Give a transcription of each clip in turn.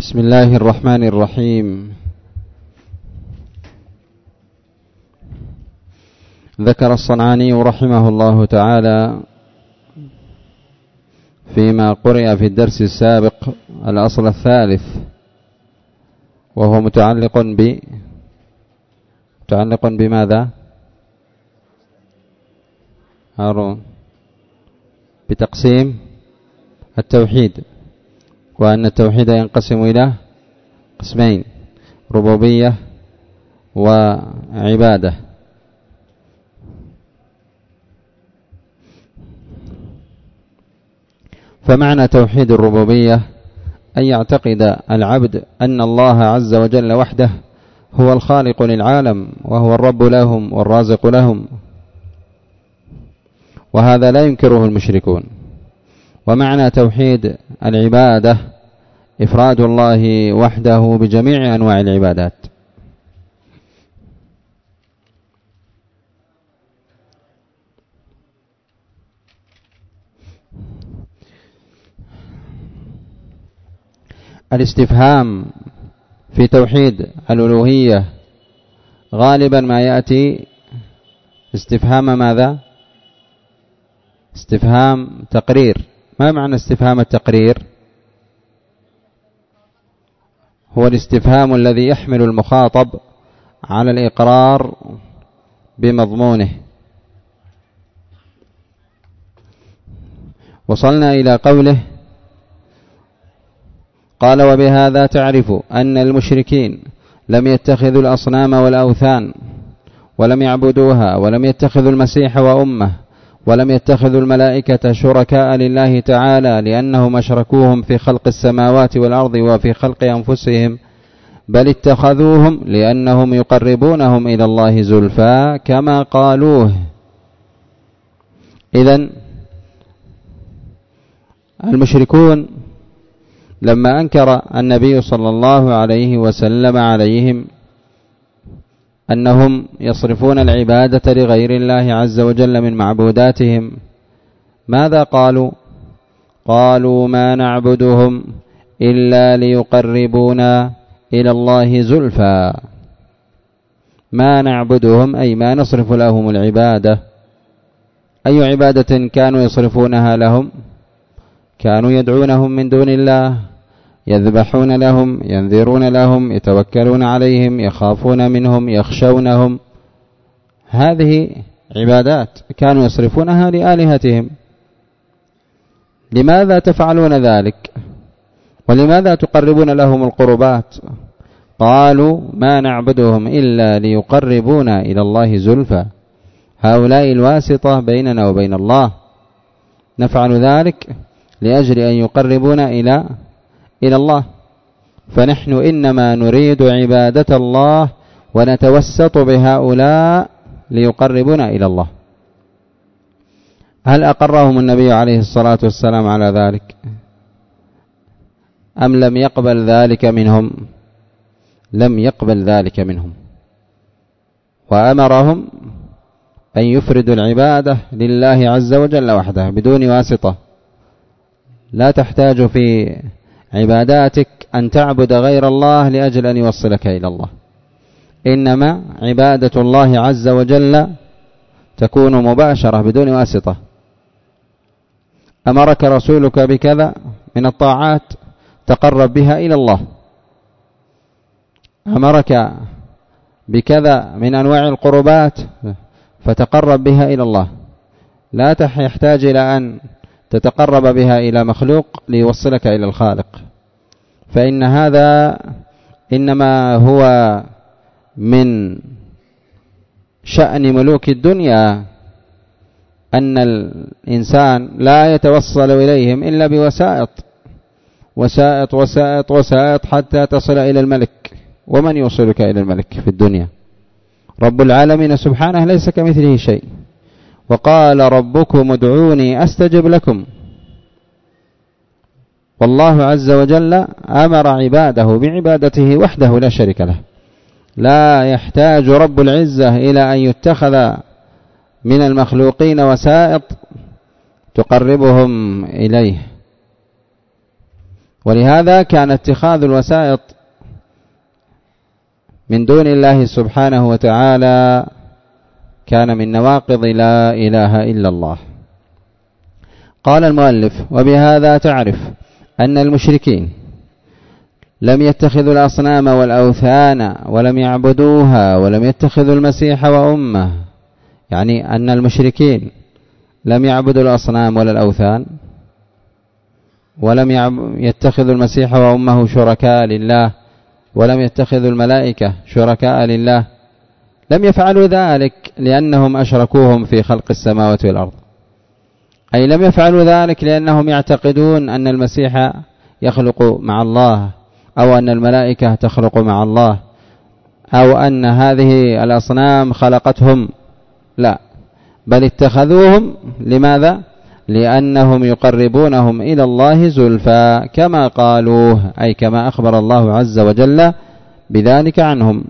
بسم الله الرحمن الرحيم. ذكر الصنعاني رحمه الله تعالى فيما قرئ في الدرس السابق الأصل الثالث، وهو متعلق بماذا؟ هارون، بتقسيم التوحيد، وأن التوحيد ينقسم إلى قسمين: ربوبية وعبادة. فمعنى توحيد الربوبية أن يعتقد العبد أن الله عز وجل وحده هو الخالق للعالم، وهو الرب لهم والرازق لهم، وهذا لا ينكره المشركون. ومعنى توحيد العبادة إفراد الله وحده بجميع أنواع العبادات. الاستفهام في توحيد الألوهية غالبا ما يأتي استفهام ماذا؟ استفهام تقرير. ما معنى استفهام التقرير؟ هو الاستفهام الذي يحمل المخاطب على الإقرار بمضمونه. وصلنا إلى قوله قال: وبهذا تعرف أن المشركين لم يتخذوا الأصنام والأوثان ولم يعبدوها، ولم يتخذوا المسيح وأمه، ولم يتخذوا الملائكة شركاء لله تعالى، لأنهم أشركوهم في خلق السماوات والأرض وفي خلق أنفسهم، بل اتخذوهم لأنهم يقربونهم إلى الله زلفى كما قالوه. إذن المشركون لما أنكر النبي صلى الله عليه وسلم عليهم أنهم يصرفون العبادة لغير الله عز وجل من معبوداتهم، ماذا قالوا؟ قالوا: ما نعبدهم إلا ليقربونا إلى الله زلفى. ما نعبدهم أي ما نصرف لهم العبادة. أي عبادة كانوا يصرفونها لهم؟ كانوا يدعونهم من دون الله، يذبحون لهم، ينذرون لهم، يتوكلون عليهم، يخافون منهم، يخشونهم. هذه عبادات كانوا يصرفونها لآلهتهم. لماذا تفعلون ذلك؟ ولماذا تقربون لهم القربات؟ قالوا: ما نعبدهم إلا ليقربونا إلى الله زلفى. هؤلاء الواسطة بيننا وبين الله، نفعل ذلك لأجل أن يقربونا إلى الله، فنحن إنما نريد عبادة الله ونتوسط بهؤلاء ليقربونا إلى الله. هل أقرهم النبي عليه الصلاة والسلام على ذلك أم لم يقبل ذلك منهم؟ لم يقبل ذلك منهم، وأمرهم أن يفردوا العبادة لله عز وجل وحده بدون واسطة. لا تحتاج في عباداتك أن تعبد غير الله لأجل أن يوصلك إلى الله، إنما عبادة الله عز وجل تكون مباشرة بدون واسطة. أمرك رسولك بكذا من الطاعات تقرب بها إلى الله، أمرك بكذا من أنواع القربات فتقرب بها إلى الله، لا يحتاج إلى أن تتقرب بها إلى مخلوق ليوصلك إلى الخالق. فإن هذا إنما هو من شأن ملوك الدنيا، أن الإنسان لا يتوصل إليهم إلا بوسائط وسائط وسائط وسائط حتى تصل إلى الملك. ومن يوصلك إلى الملك في الدنيا؟ رب العالمين سبحانه ليس كمثله شيء. وقال: ربكم ادعوني أستجب لكم. والله عز وجل أمر عباده بعبادته وحده لا شريك له، لا يحتاج رب العزة إلى أن يتخذ من المخلوقين وسائط تقربهم إليه. ولهذا كان اتخاذ الوسائط من دون الله سبحانه وتعالى كان من نواقض لا إله إلا الله. قال المؤلف: وبهذا تعرف أن المشركين لم يتخذوا الأصنام والأوثان ولم يعبدوها ولم يتخذوا المسيح وأمه، يعني أن المشركين لم يعبدوا الأصنام ولا الأوثان ولم يتخذوا المسيح وأمه شركاء لله ولم يتخذوا الملائكة شركاء لله، لم يفعلوا ذلك لأنهم أشركوهم في خلق السماوات والأرض، أي لم يفعلوا ذلك لأنهم يعتقدون أن المسيح يخلق مع الله أو أن الملائكة تخلق مع الله أو أن هذه الأصنام خلقتهم، لا، بل اتخذوهم لماذا؟ لأنهم يقربونهم إلى الله زلفى كما قالوه، أي كما أخبر الله عز وجل بذلك عنهم.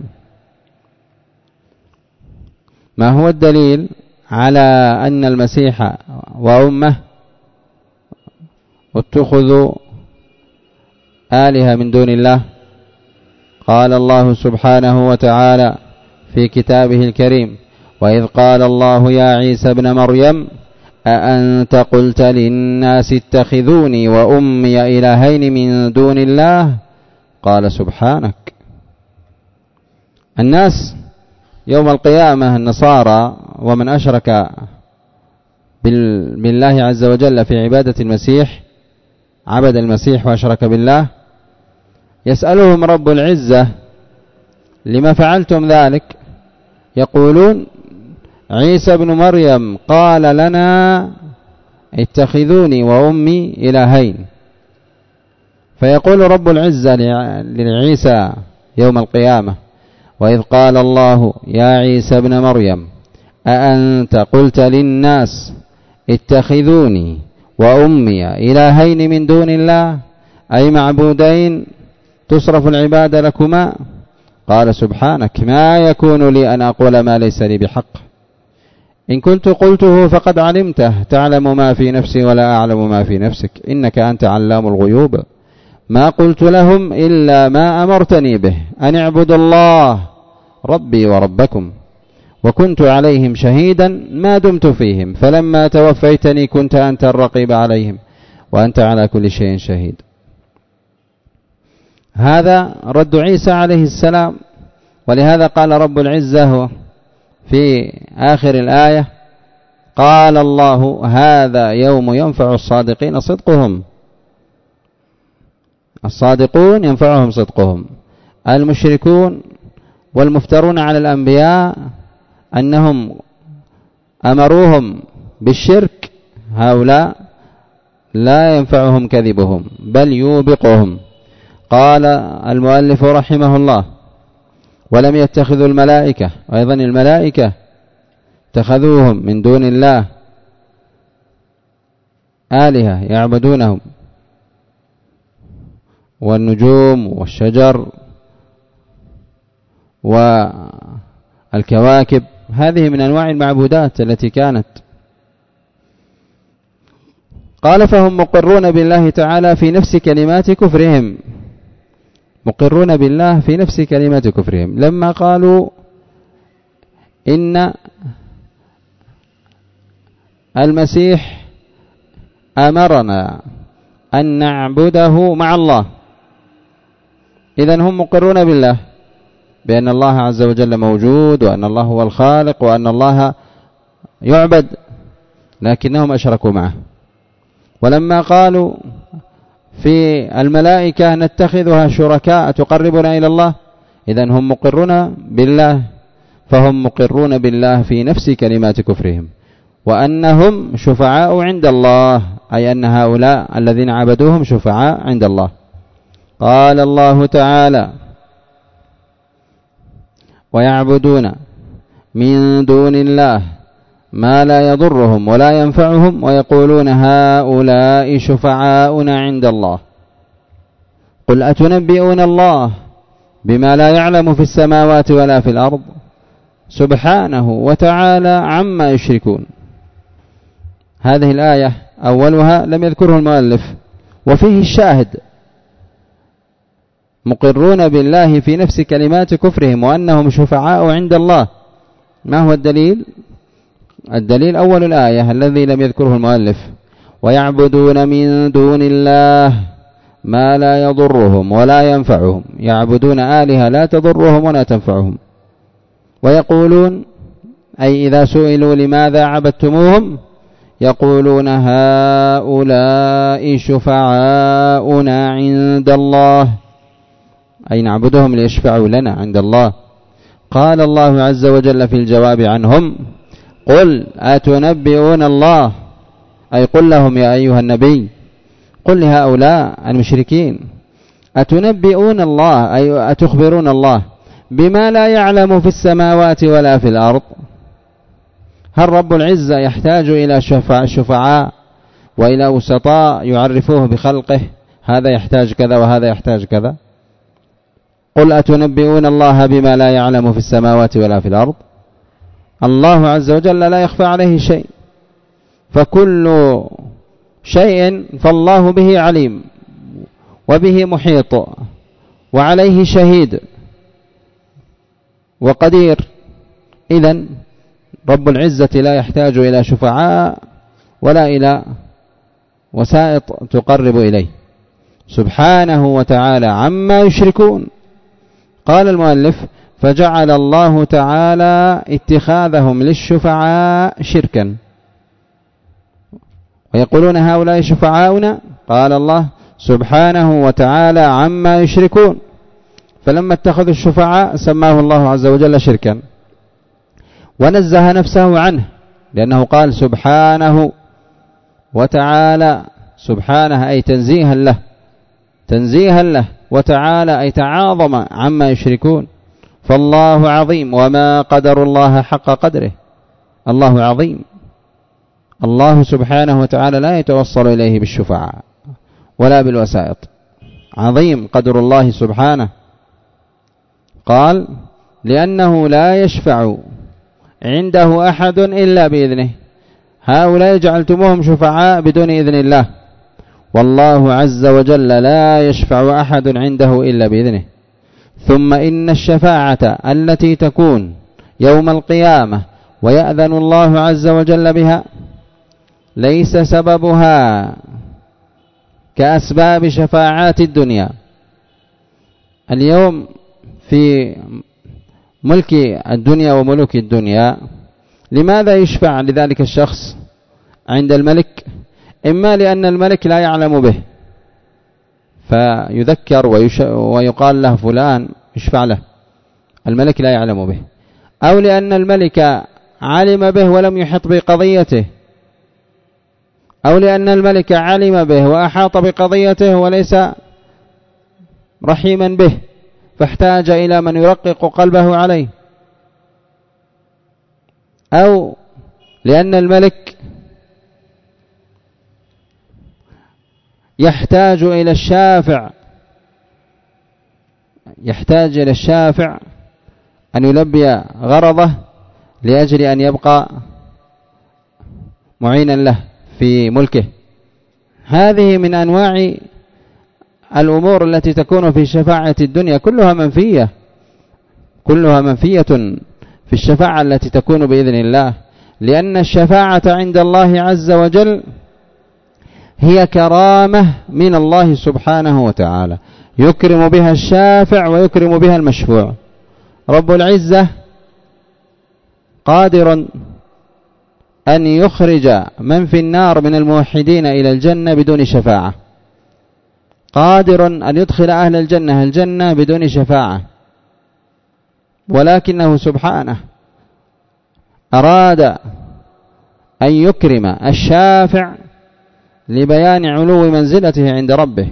ما هو الدليل على أن المسيح وأمه اتخذوا آلهة من دون الله؟ قال الله سبحانه وتعالى في كتابه الكريم: وإذ قال الله يا عيسى ابن مريم أأنت قلت للناس اتخذوني وأمي إلهين من دون الله؟ قال سبحانك. الناس يوم القيامة النصارى ومن أشرك بالله عز وجل في عبادة المسيح، عبد المسيح وأشرك بالله، يسألهم رب العزة: لما فعلتم ذلك؟ يقولون: عيسى بن مريم قال لنا اتخذوني وأمي إلهين. فيقول رب العزة لعيسى يوم القيامة: وإذ قال الله يا عيسى ابن مريم أأنت قلت للناس اتخذوني وأمي إلهين من دون الله، أي معبودين تصرف العبادة لكما؟ قال سبحانك، ما يكون لي أن أقول ما ليس لي بحق، إن كنت قلته فقد علمته، تعلم ما في نفسي ولا أعلم ما في نفسك، إنك أنت علام الغيوب. ما قلت لهم إلا ما أمرتني به، أن اعبدوا الله ربي وربكم، وكنت عليهم شهيدا ما دمت فيهم، فلما توفيتني كنت أنت الرقيب عليهم وأنت على كل شيء شهيد. هذا رد عيسى عليه السلام. ولهذا قال رب العزة في آخر الآية: قال الله هذا يوم ينفع الصادقين صدقهم. الصادقون ينفعهم صدقهم. المشركون والمفترون على الأنبياء أنهم أمروهم بالشرك، هؤلاء لا ينفعهم كذبهم بل يوبقهم. قال المؤلف رحمه الله: ولم يتخذوا الملائكة، وأيضا الملائكة اتخذوهم من دون الله آلهة يعبدونهم، والنجوم والشجر والكواكب، هذه من أنواع المعبودات التي كانت. قال: فهم مقرون بالله تعالى في نفس كلمات كفرهم، مقرون بالله في نفس كلمات كفرهم لما قالوا إن المسيح أمرنا أن نعبده مع الله. إذن هم مقرون بالله بأن الله عز وجل موجود، وأن الله هو الخالق، وأن الله يعبد، لكنهم أشركوا معه. ولما قالوا في الملائكة نتخذها شركاء تقربنا إلى الله، إذن هم مقرون بالله، فهم مقرون بالله في نفس كلمات كفرهم، وأنهم شفعاء عند الله، أي أن هؤلاء الذين عبدوهم شفعاء عند الله. قال الله تعالى: ويعبدون من دون الله ما لا يضرهم ولا ينفعهم ويقولون هؤلاء شفعاؤنا عند الله. قل أتنبئون الله بما لا يعلم في السماوات ولا في الأرض سبحانه وتعالى عما يشركون. هذه الآية أولها لم يذكره المؤلف، وفيه الشاهد مقرون بالله في نفس كلمات كفرهم وأنهم شفعاء عند الله. ما هو الدليل؟ الدليل أول الآية الذي لم يذكره المؤلف: ويعبدون من دون الله ما لا يضرهم ولا ينفعهم. يعبدون آلهة لا تضرهم ولا تنفعهم. ويقولون، أي إذا سئلوا لماذا عبدتموهم، يقولون هؤلاء شفعاؤنا عند الله، أي نعبدهم ليشفعوا لنا عند الله. قال الله عز وجل في الجواب عنهم: قل أتنبئون الله، أي قل لهم يا أيها النبي، قل لهؤلاء المشركين: أتنبئون الله، أي أتخبرون الله بما لا يعلم في السماوات ولا في الأرض؟ هل رب العزة يحتاج إلى شفعاء وإلى وسطاء يعرفوه بخلقه؟ هذا يحتاج كذا وهذا يحتاج كذا. قل أتنبئون الله بما لا يعلم في السماوات ولا في الأرض. الله عز وجل لا يخفى عليه شيء، فكل شيء فالله به عليم وبه محيط وعليه شهيد وقدير. إذن رب العزة لا يحتاج إلى شفعاء ولا إلى وسائط تقرب إليه سبحانه وتعالى عما يشركون. قال المؤلف: فجعل الله تعالى اتخاذهم للشفعاء شركا. ويقولون هؤلاء شفعاؤنا، قال الله سبحانه وتعالى عما يشركون. فلما اتخذوا الشفعاء سماه الله عز وجل شركا، ونزه نفسه عنه، لأنه قال سبحانه وتعالى. سبحانه أي تنزيها له، تنزيها له، وتعالى أي تعاظم عما يشركون. فالله عظيم، وما قدر الله حق قدره. الله عظيم، الله سبحانه وتعالى لا يتوصل إليه بالشفعاء ولا بالوسائط. عظيم قدر الله سبحانه. قال: لأنه لا يشفع عنده أحد إلا بإذنه. هؤلاء جعلتموهم شفعاء بدون إذن الله، والله عز وجل لا يشفع أحد عنده إلا بإذنه. ثم إن الشفاعة التي تكون يوم القيامة ويأذن الله عز وجل بها ليس سببها كأسباب شفاعات الدنيا. اليوم في ملك الدنيا وملوك الدنيا لماذا يشفع لذلك الشخص عند الملك؟ إما لأن الملك لا يعلم به فيذكر ويقال له فلان يشفع له، الملك لا يعلم به، أو لأن الملك علم به ولم يحط بقضيته، أو لأن الملك علم به وأحاط بقضيته وليس رحيما به فاحتاج إلى من يرقق قلبه عليه، أو لأن الملك يحتاج إلى الشافع أن يلبي غرضه لأجل أن يبقى معينا له في ملكه. هذه من أنواع الأمور التي تكون في شفاعة الدنيا، كلها منفية في الشفاعة التي تكون بإذن الله، لأن الشفاعة عند الله عز وجل هي كرامة من الله سبحانه وتعالى، يكرم بها الشافع ويكرم بها المشفوع. رب العزة قادر أن يخرج من في النار من الموحدين إلى الجنة بدون شفاعة، قادر أن يدخل أهل الجنة بدون شفاعة، ولكنه سبحانه أراد أن يكرم الشافع لبيان علو منزلته عند ربه،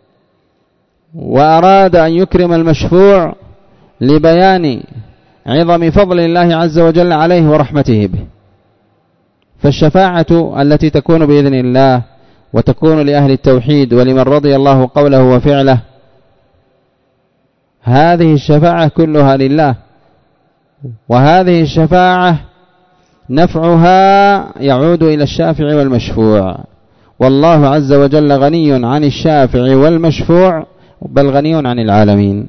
وأراد أن يكرم المشفوع لبيان عظم فضل الله عز وجل عليه ورحمته به. فالشفاعة التي تكون بإذن الله وتكون لأهل التوحيد ولمن رضي الله قوله وفعله، هذه الشفاعة كلها لله، وهذه الشفاعة نفعها يعود إلى الشافع والمشفوع، والله عز وجل غني عن الشافع والمشفوع بل غني عن العالمين.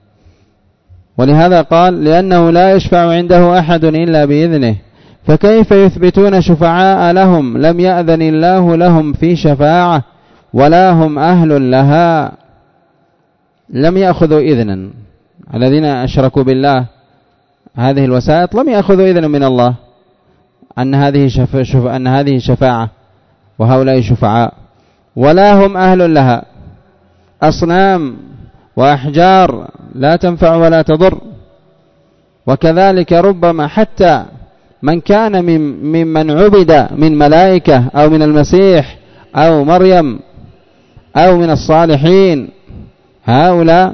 ولهذا قال لأنه لا يشفع عنده أحد إلا بإذنه، فكيف يثبتون شفعاء لهم لم يأذن الله لهم في شفاعة ولا هم أهل لها؟ لم يأخذوا إذنا، الذين أشركوا بالله هذه الوسائط لم يأخذوا إذنا من الله أن هذه شفاعة وهؤلاء شفعاء، ولا هم أهل لها. أصنام وأحجار لا تنفع ولا تضر. وكذلك ربما حتى من كان ممن عبد من ملائكة أو من المسيح أو مريم أو من الصالحين، هؤلاء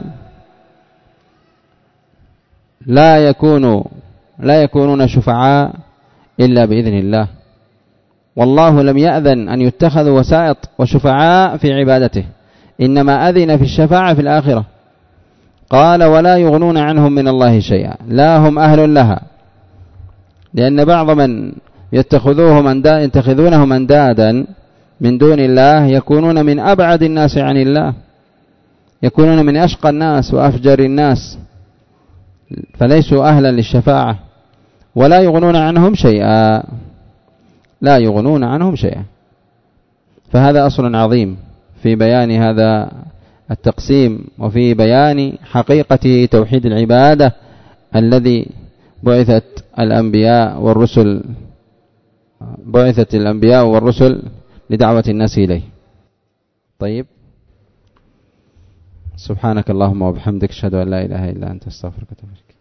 لا يكونون شفعاء إلا بإذن الله. والله لم يأذن أن يتخذوا وسائط وشفعاء في عبادته، إنما أذن في الشفاعة في الآخرة. قال ولا يغنون عنهم من الله شيئا، لا هم أهل لها، لأن بعض من يتخذونهم أندادا من دون الله يكونون من أبعد الناس عن الله، يكونون من أشقى الناس وأفجر الناس، فليسوا أهلا للشفاعة ولا يغنون عنهم شيئا، لا يغنون عنهم شيئا. فهذا أصل عظيم في بيان هذا التقسيم وفي بيان حقيقة توحيد العبادة الذي بعثت الأنبياء والرسل لدعوة الناس إليه. طيب، سبحانك اللهم وبحمدك، أشهد أن لا إله إلا أنت، أستغفرك وأتوب إليك.